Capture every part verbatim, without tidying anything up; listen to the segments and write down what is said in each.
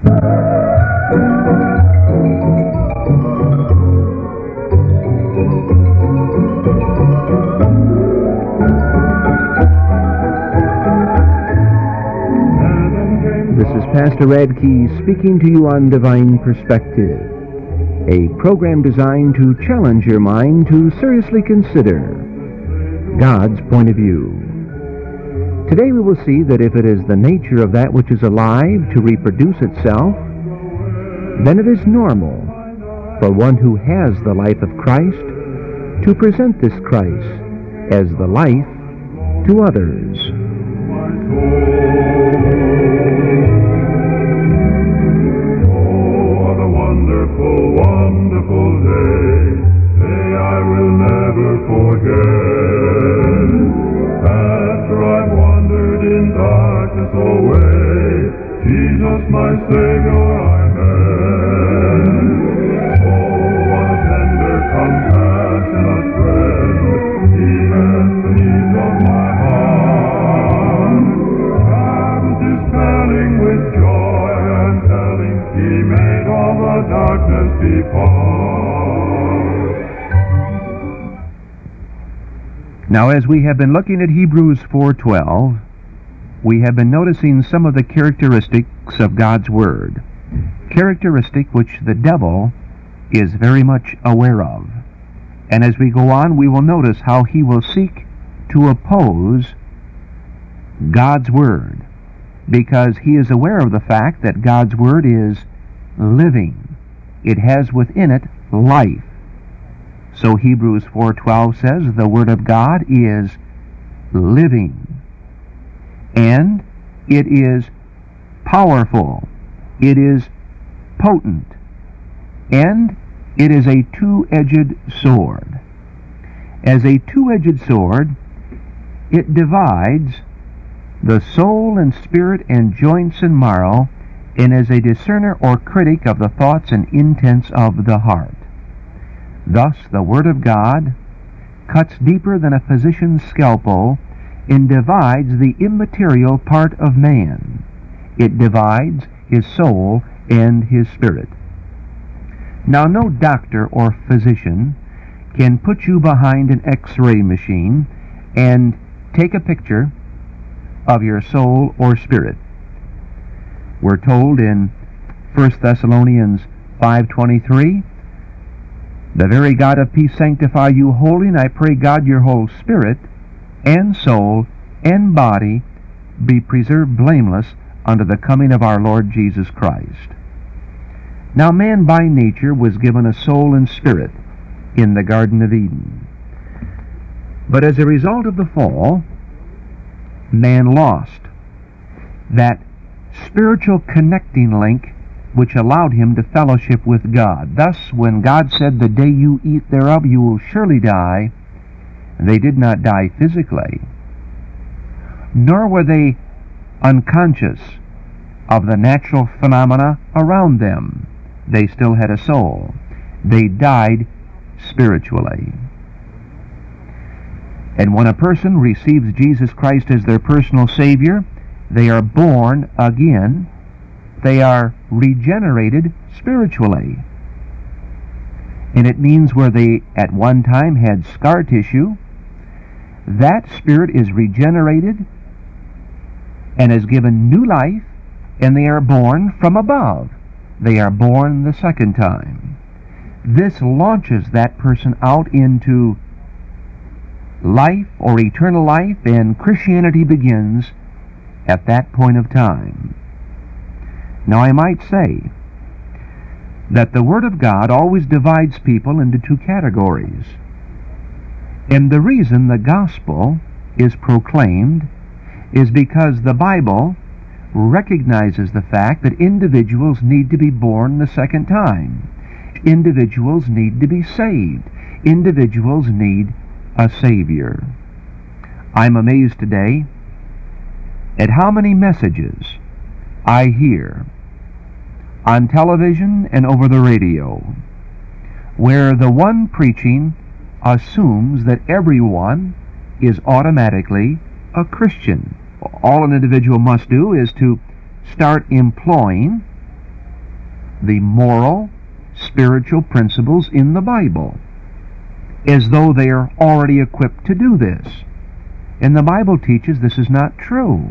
This is Pastor Ed Key speaking to you on Divine Perspective, a program designed to challenge your mind to seriously consider God's point of view. Today we will see that if it is the nature of that which is alive to reproduce itself, then it is normal for one who has the life of Christ to present this Christ as the life to others. Wonderful, wonderful day, day I will never forget. After I've wandered in darkness away, Jesus my Savior I met. Oh, what a tender, compassionate friend, He met the needs of my heart. Sadness dispelling with joy and telling, He made all the darkness depart. Now, as we have been looking at Hebrews four twelve, we have been noticing some of the characteristics of God's Word, characteristic which the devil is very much aware of. And as we go on, we will notice how he will seek to oppose God's Word, because he is aware of the fact that God's Word is living. It has within it life. So Hebrews four twelve says the Word of God is living, and it is powerful, it is potent, and it is a two-edged sword. As a two-edged sword, it divides the soul and spirit and joints and marrow, and is a discerner or critic of the thoughts and intents of the heart. Thus, the Word of God cuts deeper than a physician's scalpel and divides the immaterial part of man. It divides his soul and his spirit. Now, no doctor or physician can put you behind an X-ray machine and take a picture of your soul or spirit. We're told in First Thessalonians five twenty-three, the very God of peace sanctify you wholly, and I pray God your whole spirit and soul and body be preserved blameless unto the coming of our Lord Jesus Christ. Now man by nature was given a soul and spirit in the Garden of Eden. But as a result of the fall, man lost that spiritual connecting link which allowed him to fellowship with God. Thus, when God said, the day you eat thereof you will surely die, they did not die physically, nor were they unconscious of the natural phenomena around them. They still had a soul. They died spiritually. And when a person receives Jesus Christ as their personal Savior, they are born again. They are regenerated spiritually. And it means where they at one time had scar tissue, that spirit is regenerated and is given new life, and they are born from above. They are born the second time. This launches that person out into life or eternal life, and Christianity begins at that point of time. Now, I might say that the Word of God always divides people into two categories. And the reason the gospel is proclaimed is because the Bible recognizes the fact that individuals need to be born the second time. Individuals need to be saved. Individuals need a Savior. I'm amazed today at how many messages I hear on television and over the radio, where the one preaching assumes that everyone is automatically a Christian. All an individual must do is to start employing the moral, spiritual principles in the Bible, as though they are already equipped to do this. And the Bible teaches this is not true.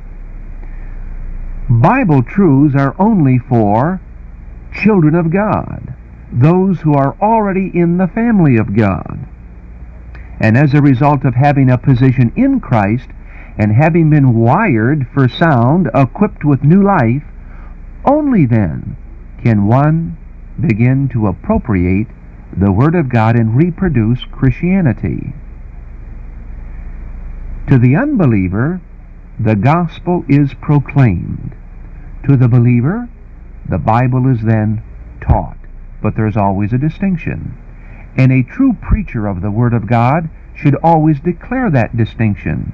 Bible truths are only for children of God, those who are already in the family of God. And as a result of having a position in Christ and having been wired for sound, equipped with new life, only then can one begin to appropriate the Word of God and reproduce Christianity. To the unbeliever, the gospel is proclaimed. To the believer, the Bible is then taught. But there's always a distinction. And a true preacher of the Word of God should always declare that distinction.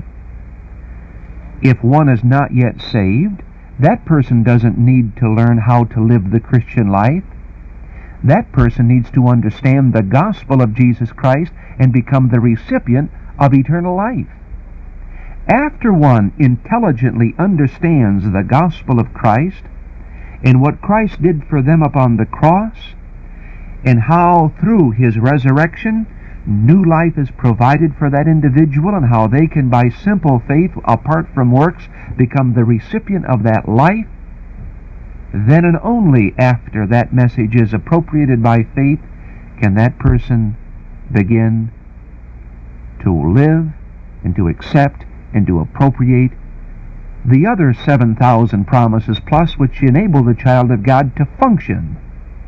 If one is not yet saved, that person doesn't need to learn how to live the Christian life. That person needs to understand the gospel of Jesus Christ and become the recipient of eternal life. After one intelligently understands the gospel of Christ and what Christ did for them upon the cross, and how through his resurrection new life is provided for that individual, and how they can by simple faith apart from works become the recipient of that life, then and only after that message is appropriated by faith can that person begin to live and to accept and to appropriate the other seven thousand promises plus, which enable the child of God to function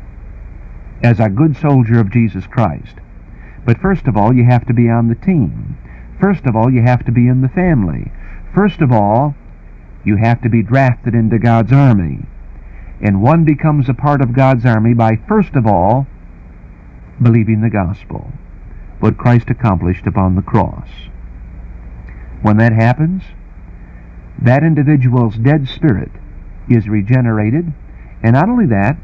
as a good soldier of Jesus Christ. But first of all, you have to be on the team. First of all, you have to be in the family. First of all, you have to be drafted into God's army. And one becomes a part of God's army by, first of all, believing the gospel, what Christ accomplished upon the cross. When that happens, that individual's dead spirit is regenerated, and not only that,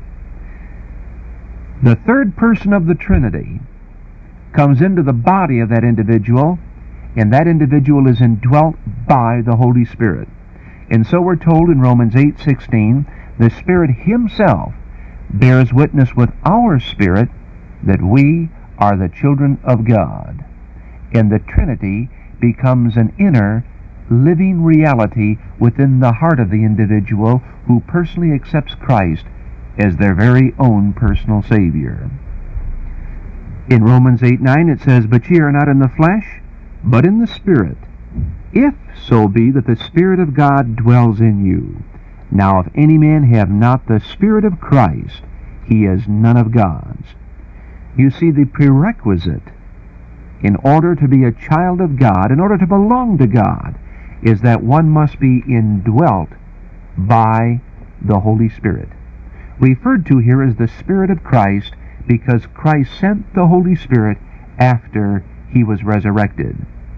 the third person of the Trinity comes into the body of that individual, and that individual is indwelt by the Holy Spirit. And so we're told in Romans eight sixteen, the Spirit Himself bears witness with our spirit that we are the children of God. And the Trinity becomes an inner, living reality within the heart of the individual who personally accepts Christ as their very own personal Savior. In Romans eight nine it says, "But ye are not in the flesh, but in the Spirit, if so be that the Spirit of God dwells in you. Now if any man have not the Spirit of Christ, he is none of God's." You see, the prerequisite in order to be a child of God, in order to belong to God, is that one must be indwelt by the Holy Spirit. Referred to here as the Spirit of Christ, because Christ sent the Holy Spirit after He was resurrected.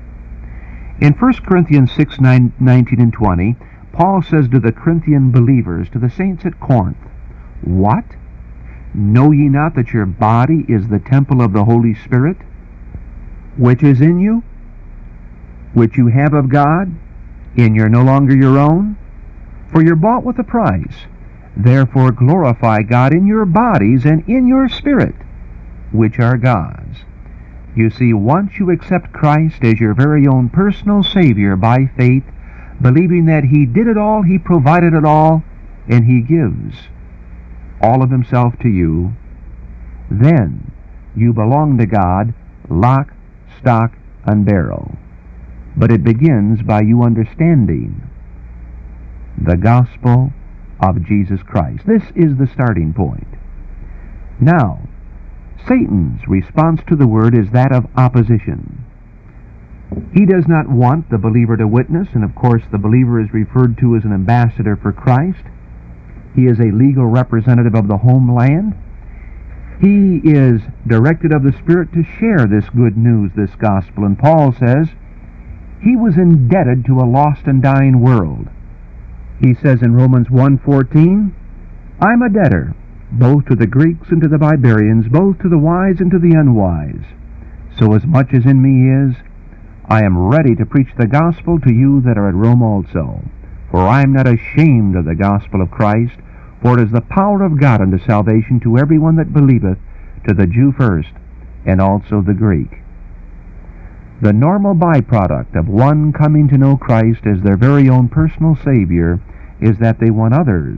In First Corinthians six, nine, nineteen and twenty, Paul says to the Corinthian believers, to the saints at Corinth, "What? Know ye not that your body is the temple of the Holy Spirit, which is in you, which you have of God, and you're no longer your own? For you're bought with a price. Therefore glorify God in your bodies and in your spirit, which are God's." You see, once you accept Christ as your very own personal Savior by faith, believing that He did it all, He provided it all, and He gives all of Himself to you, then you belong to God, lock, stock, and barrel. But it begins by you understanding the gospel of Jesus Christ. This is the starting point. Now, Satan's response to the Word is that of opposition. He does not want the believer to witness, and of course the believer is referred to as an ambassador for Christ. He is a legal representative of the homeland. He is directed of the Spirit to share this good news, this gospel. And Paul says he was indebted to a lost and dying world. He says in Romans one fourteen, "I'm a debtor, both to the Greeks and to the barbarians, both to the wise and to the unwise. So as much as in me is, I am ready to preach the gospel to you that are at Rome also. For I am not ashamed of the gospel of Christ, For it is the power of God unto salvation to every one that believeth, to the Jew first, and also the Greek. The normal byproduct of one coming to know Christ as their very own personal Savior is that they want others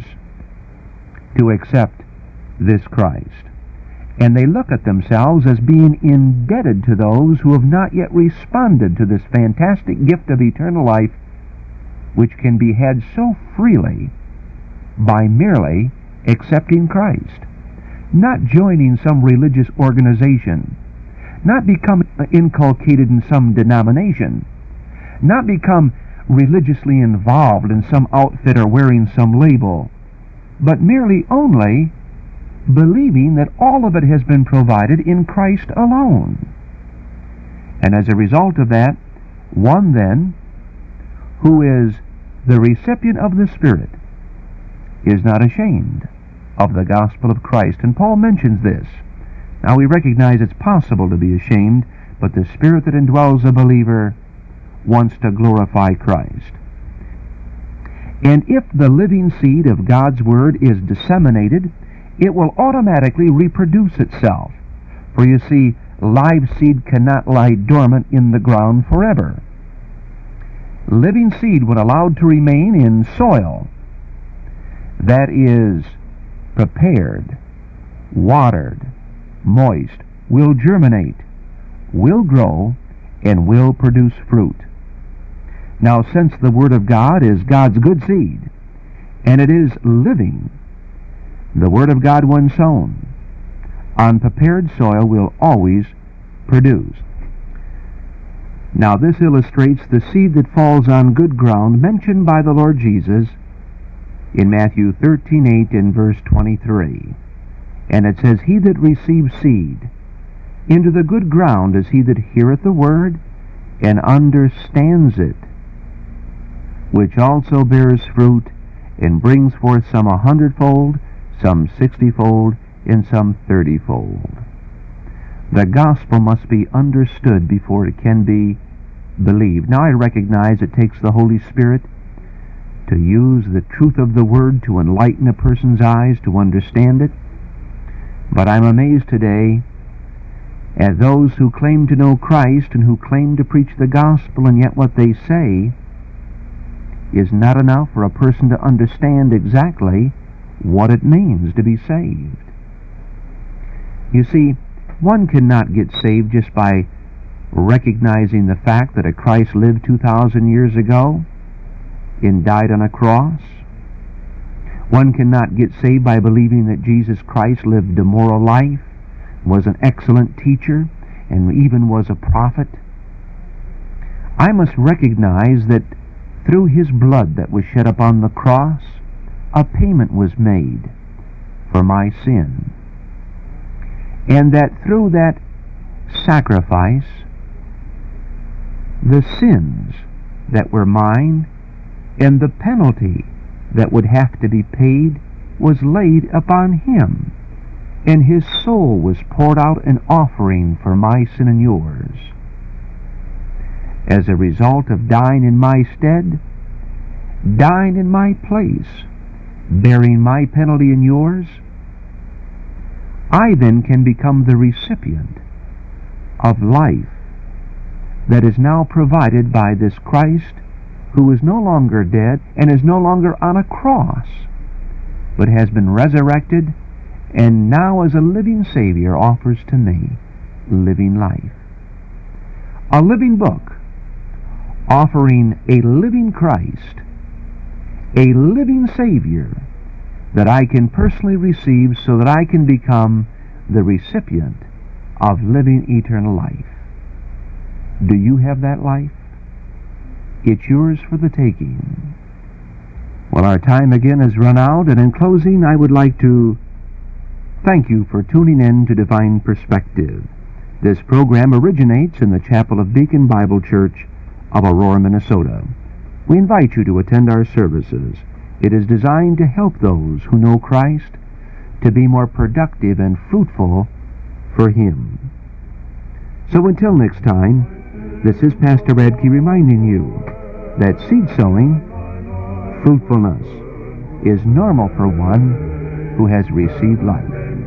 to accept this Christ. And they look at themselves as being indebted to those who have not yet responded to this fantastic gift of eternal life, which can be had so freely by merely accepting Christ, not joining some religious organization, not become inculcated in some denomination, not become religiously involved in some outfit or wearing some label, but merely only believing that all of it has been provided in Christ alone. And as a result of that, one then, who is the recipient of the Spirit, is not ashamed of the gospel of Christ. And Paul mentions this. Now we recognize it's possible to be ashamed, but the Spirit that indwells a believer wants to glorify Christ. And if the living seed of God's Word is disseminated, it will automatically reproduce itself. For you see, live seed cannot lie dormant in the ground forever. Living seed, when allowed to remain in soil that is prepared, watered, moist, will germinate, will grow, and will produce fruit. Now, since the Word of God is God's good seed, and it is living, the Word of God, when sown on prepared soil, will always produce. Now, this illustrates the seed that falls on good ground mentioned by the Lord Jesus in Matthew thirteen eight and verse twenty-three. And it says, He that receives seed into the good ground is he that heareth the word and understands it, which also bears fruit and brings forth some a hundredfold, some sixtyfold, and some thirtyfold. The gospel must be understood before it can be believed. Now I recognize it takes the Holy Spirit to use the truth of the Word to enlighten a person's eyes to understand it. But I'm amazed today at those who claim to know Christ and who claim to preach the gospel, and yet what they say is not enough for a person to understand exactly what it means to be saved. You see, one cannot get saved just by recognizing the fact that a Christ lived two thousand years ago and died on a cross. One cannot get saved by believing that Jesus Christ lived a moral life, was an excellent teacher, and even was a prophet. I must recognize that through His blood that was shed upon the cross, a payment was made for my sin. And that through that sacrifice, the sins that were mine and the penalty that would have to be paid was laid upon Him, and His soul was poured out an offering for my sin and yours. As a result of dying in my stead, dying in my place, bearing my penalty and yours, I then can become the recipient of life that is now provided by this Christ, who is no longer dead and is no longer on a cross, but has been resurrected, and now as a living Savior offers to me living life. A living book offering a living Christ, a living Savior that I can personally receive so that I can become the recipient of living eternal life. Do you have that life? It's yours for the taking. Well, our time again has run out, and in closing I would like to thank you for tuning in to Divine Perspective. This program originates in the chapel of Beacon Bible Church of Aurora, Minnesota. We invite you to attend our services. It is designed to help those who know Christ to be more productive and fruitful for Him. So until next time, this is Pastor Radke reminding you that seed sowing, fruitfulness, is normal for one who has received life.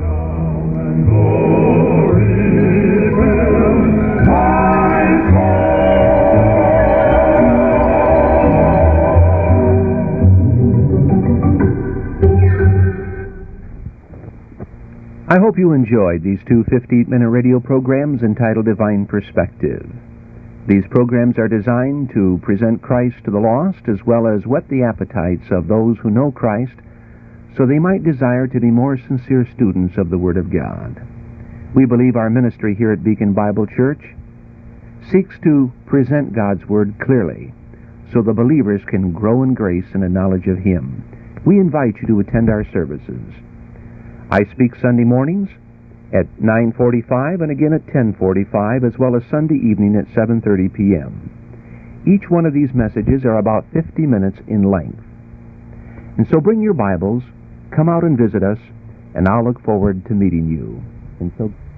I hope you enjoyed these two fifteen-minute radio programs entitled Divine Perspective. These programs are designed to present Christ to the lost as well as whet the appetites of those who know Christ so they might desire to be more sincere students of the Word of God. We believe our ministry here at Beacon Bible Church seeks to present God's Word clearly so the believers can grow in grace and a knowledge of Him. We invite you to attend our services. I speak Sunday mornings at nine forty-five and again at ten forty-five, as well as Sunday evening at seven thirty p.m. Each one of these messages are about fifty minutes in length. And so bring your Bibles, come out and visit us, and I'll look forward to meeting you. And so